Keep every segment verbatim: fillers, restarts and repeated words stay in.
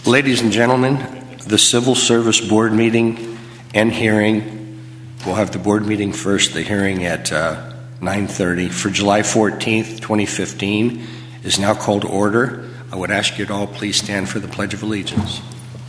Ladies and gentlemen, the Civil Service Board meeting and hearing, we'll have the board meeting first, the hearing at uh, nine thirty for July fourteenth, twenty fifteen is now called to order. I would ask you to all please stand for the Pledge of Allegiance.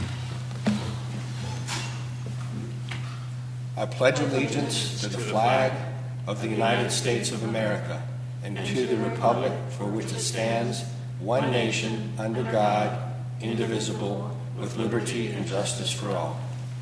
I pledge allegiance to the flag of the United States of America and to the republic for which it stands, one nation, under God, indivisible, with liberty and justice for all.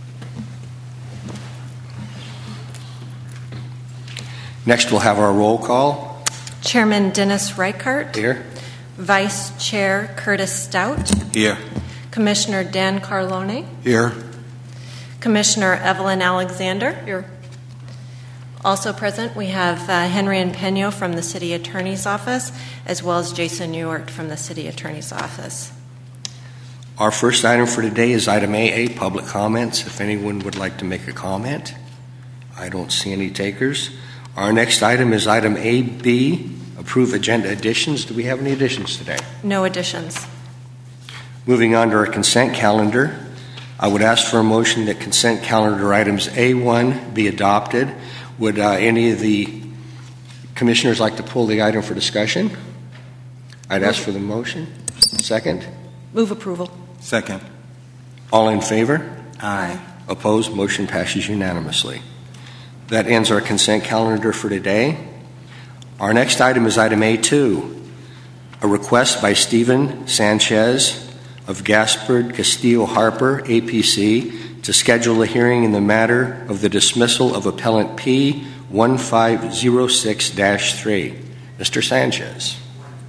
Next, we'll have our roll call. Chairman Dennis Reichert. Here. Vice Chair Curtis Stout. Here. Commissioner Dan Carlone. Here. Commissioner Evelyn Alexander. Here. Also present, we have uh, Henry and Peno from the City Attorney's Office, as well as Jason Ewart from the City Attorney's Office. Our first item for today is item A A, public comments. If anyone would like to make a comment, I don't see any takers. Our next item is item A B, approve agenda additions. Do we have any additions today? No additions. Moving on to our consent calendar, I would ask for a motion that consent calendar items A one be adopted. Would uh, any of the commissioners like to pull the item for discussion? I'd ask for the motion. Second? Move approval. Second. All in favor? Aye. Opposed? Motion passes unanimously. That ends our consent calendar for today. Our next item is item A two, a request by Stephen Sanchez of Gaspard Castillo Harper, A P C, to schedule a hearing in the matter of the dismissal of appellant P one five zero six dash three. Mister Sanchez.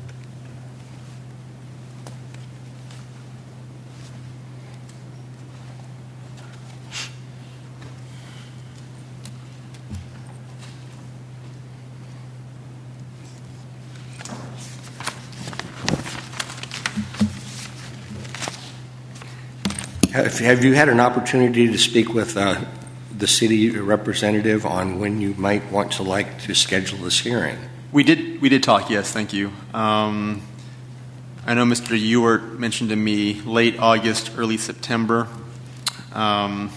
Have you had an opportunity to speak with uh, the city representative on when you might want to like to schedule this hearing? We did. We did talk. Yes, thank you. Um, I know Mister Ewart mentioned to me late August, early September. Um,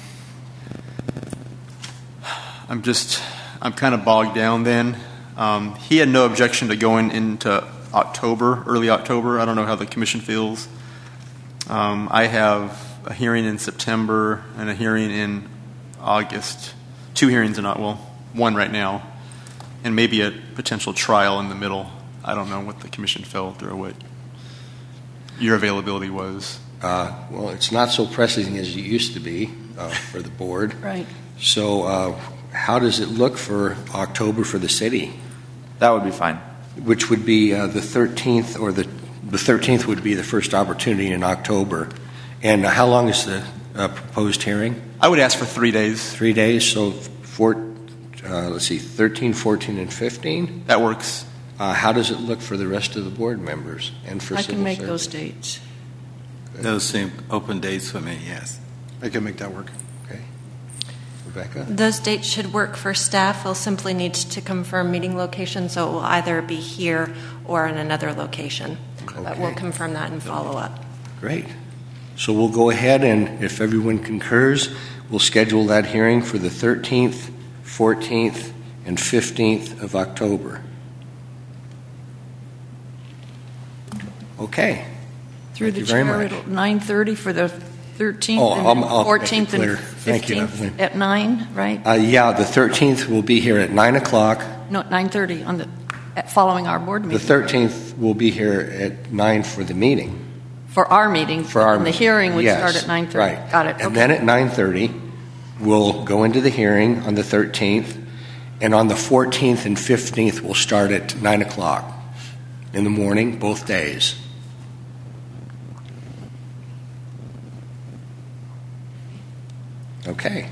I'm just. I'm kind of bogged down then. Um, he had no objection to going into October, early October. I don't know how the commission feels. Um, I have a hearing in September and a hearing in August. Two hearings in well, one right now, and maybe a potential trial in the middle. I don't know what the commission felt or what your availability was. Uh, well, it's not so pressing as it used to be uh, for the board. Right. So uh, how does it look for October for the city? That would be fine. Which would be uh, the thirteenth, or the, the thirteenth would be the first opportunity in October. And how long is the uh, proposed hearing? I would ask for three days. Three days, so four, uh, let's see, thirteen, fourteen, and fifteen? That works. Uh, how does it look for the rest of the board members and for I civil can make service? those dates. Those seem open dates for me, yes. I can make that work. Okay. Rebecca? Those dates should work for staff. We'll simply need to confirm meeting location, so it will either be here or in another location. Okay. But we'll confirm that and follow up. Great. So we'll go ahead, and if everyone concurs, we'll schedule that hearing for the thirteenth, fourteenth, and fifteenth of October. Okay. Through Thank the you very chair, much. at nine thirty for the thirteenth Oh, and I'll- then I'll make it fourteenth clear. and Thank you, fifteenth Evelyn. at nine, right? Uh, yeah, the thirteenth will be here at nine o'clock. No, nine thirty on the at, following our board The meeting. thirteenth will be here at nine for the meeting. For our meeting. For our and the meeting. hearing would Yes, start at nine thirty. Right. Got it. And okay. then at nine thirty, we'll go into the hearing on the thirteenth, and on the fourteenth and fifteenth, we'll start at nine o'clock in the morning, both days. Okay.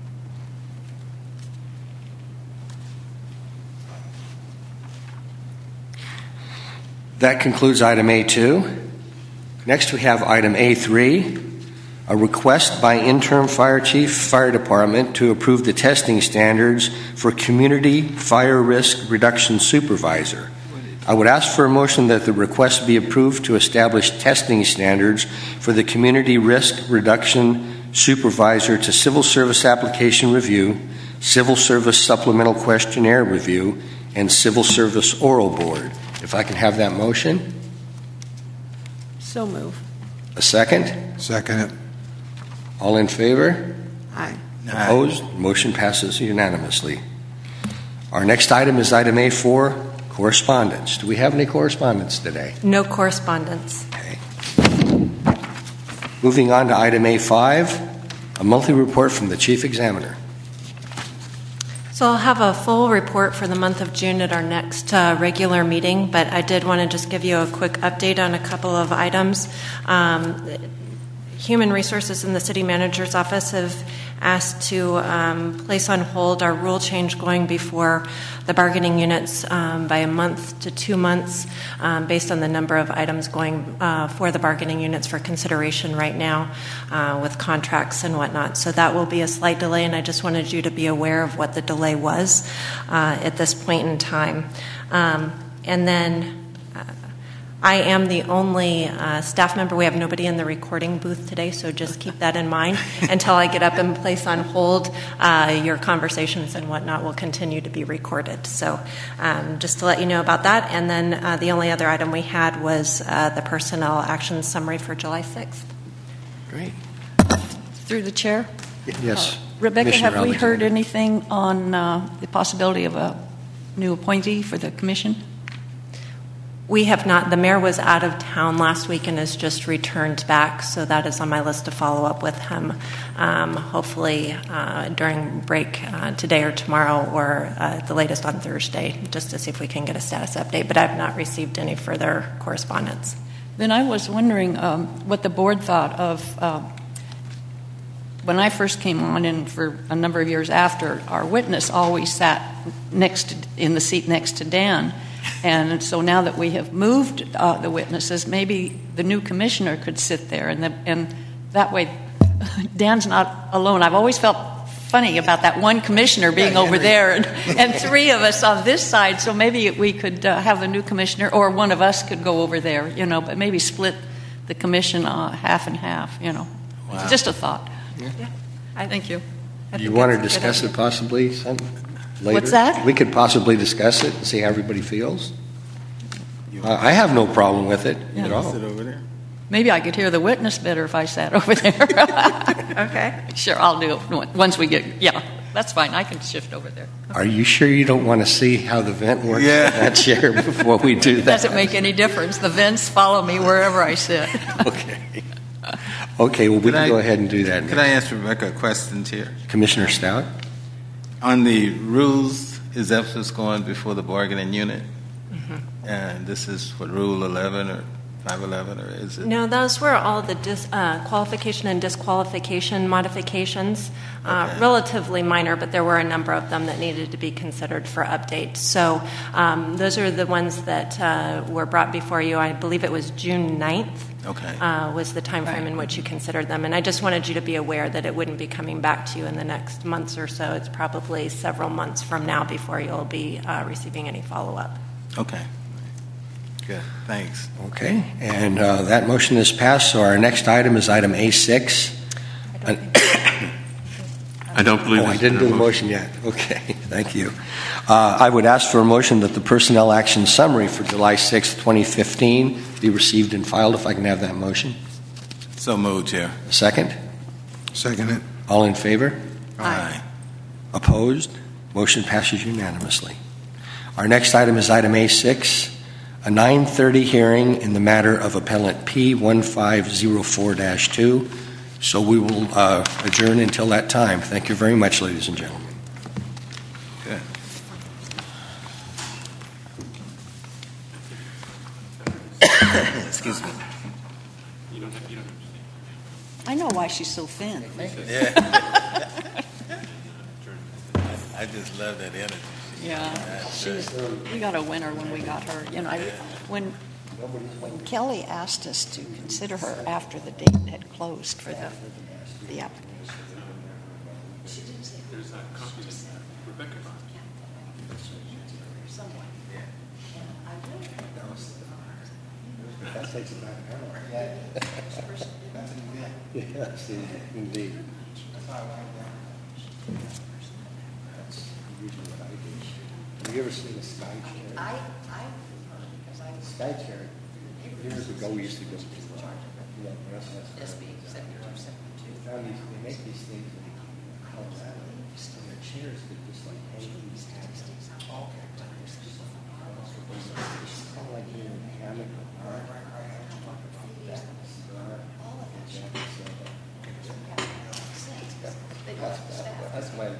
That concludes item A two. Next, we have item A three, a request by interim fire chief, fire department to approve the testing standards for community fire risk reduction supervisor. I would ask for a motion that the request be approved to establish testing standards for the Community Risk Reduction Supervisor to Civil Service Application Review, Civil Service Supplemental Questionnaire Review, and Civil Service Oral Board. If I can have that motion? So move. A second? Second it. All in favor? Aye. Opposed? Motion passes unanimously. Our next item is item A four, correspondence. Do we have any correspondence today? No correspondence. Okay. Moving on to item A five, a monthly report from the Chief Examiner. So I'll have a full report for the month of June at our next uh, regular meeting, but I did want to just give you a quick update on a couple of items. Um, Human Resources in the City Manager's Office have asked to um, place on hold our rule change going before the bargaining units um, by a month to two months um, based on the number of items going uh, for the bargaining units for consideration right now uh, with contracts and whatnot. So that will be a slight delay, and I just wanted you to be aware of what the delay was uh, at this point in time. Um, and then I am the only uh, staff member. We have nobody in the recording booth today, so just keep that in mind. Until I get up and place on hold, uh, your conversations and whatnot will continue to be recorded. So um, just to let you know about that. And then uh, the only other item we had was uh, the personnel action summary for July sixth. Great. Through the chair. Yes. Uh, Rebecca, Commissioner have we heard Alexander. anything on uh, the possibility of a new appointee for the commission? We have not. The mayor was out of town last week and has just returned back, so that is on my list to follow up with him, um, hopefully uh, during break uh, today or tomorrow, or uh, the latest on Thursday, just to see if we can get a status update. But I have not received any further correspondence. Then I was wondering um, what the board thought of uh, when I first came on, and for a number of years after, our witness always sat next to, in the seat next to Dan. And so now that we have moved uh, the witnesses, maybe the new commissioner could sit there, and, the, and that way Dan's not alone. I've always felt funny about that one commissioner being Yeah, over Henry. there and, and three of us on this side, so maybe we could uh, have the new commissioner, or one of us could go over there, you know, but maybe split the commission uh, half and half, you know. Wow. Just a thought. Yeah, I, Thank you. I You think want to that's a good discuss idea. it possibly some, later? What's that? We could possibly discuss it and see how everybody feels. Uh, I have no problem with it Yeah. at all. Sit over there. Maybe I could hear the witness better if I sat over there. Okay. Sure, I'll do it once we get, yeah, that's fine. I can shift over there. Are you sure you don't want to see how the vent works Yeah. in that chair before we do that? Doesn't make any difference. The vents follow me wherever I sit. Okay. Okay, well, we Could can I- go ahead and do that. Could I ask Rebecca a question here? Commissioner Stout? On the rules, is that what's going before the bargaining unit? Mm-hmm. And this is what, Rule eleven or five eleven, or is it? No, those were all the dis, uh, qualification and disqualification modifications. Uh, Okay. Relatively minor, but there were a number of them that needed to be considered for update. So um, those are the ones that uh, were brought before you. I believe it was June ninth. Okay. Uh, was the time frame in which you considered them. And I just wanted you to be aware that it wouldn't be coming back to you in the next months or so. It's probably several months from now before you'll be uh, receiving any follow-up. Okay. Good, thanks. Okay, and uh, that motion is passed, so our next item is item A six. I don't think- I don't believe Oh, I there's didn't do been the a motion yet. Okay, thank you. Uh, I would ask for a motion that the personnel action summary for July sixth, twenty fifteen be received and filed, if I can have that motion. So moved, Chair. A second? Second it. All in favor? Aye. Opposed? Motion passes unanimously. Our next item is item A six, a nine thirty hearing in the matter of appellant P one five zero four dash two. So we will uh, adjourn until that time. Thank you very much, ladies and gentlemen. Good. Excuse me. I know why she's so thin. Yeah. I just love that energy. Yeah, she's, we got a winner when we got her. You know, I, when when Kelly asked us to consider her after the date had closed for the the application. She didn't say. There's a copy that Rebecca brought. Someone. And I will That takes about an hour. Yes, indeed. That's usually what I do. Have you ever seen a sky chair? I, I, because I was Sky chair. Years ago, we used to go to the, you know, restaurants. S B seventy-two, seventy-two. They found these, they make these things in Colorado, and the chairs could just like hang these hats. It's kind of like being in a hammock. Right, right, right. That's that's my.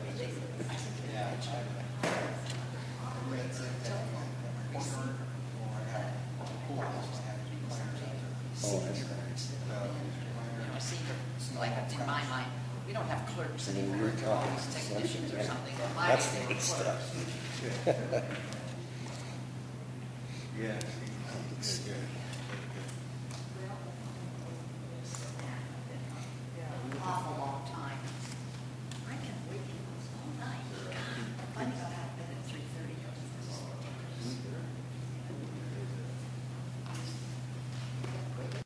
Oh, that's nice. You know, I see, like in my mind, we don't have clerks I mean, anymore, we're we're talking always technicians or something. In my That's day, the they good were stuff. clerks. Yeah. Let's see.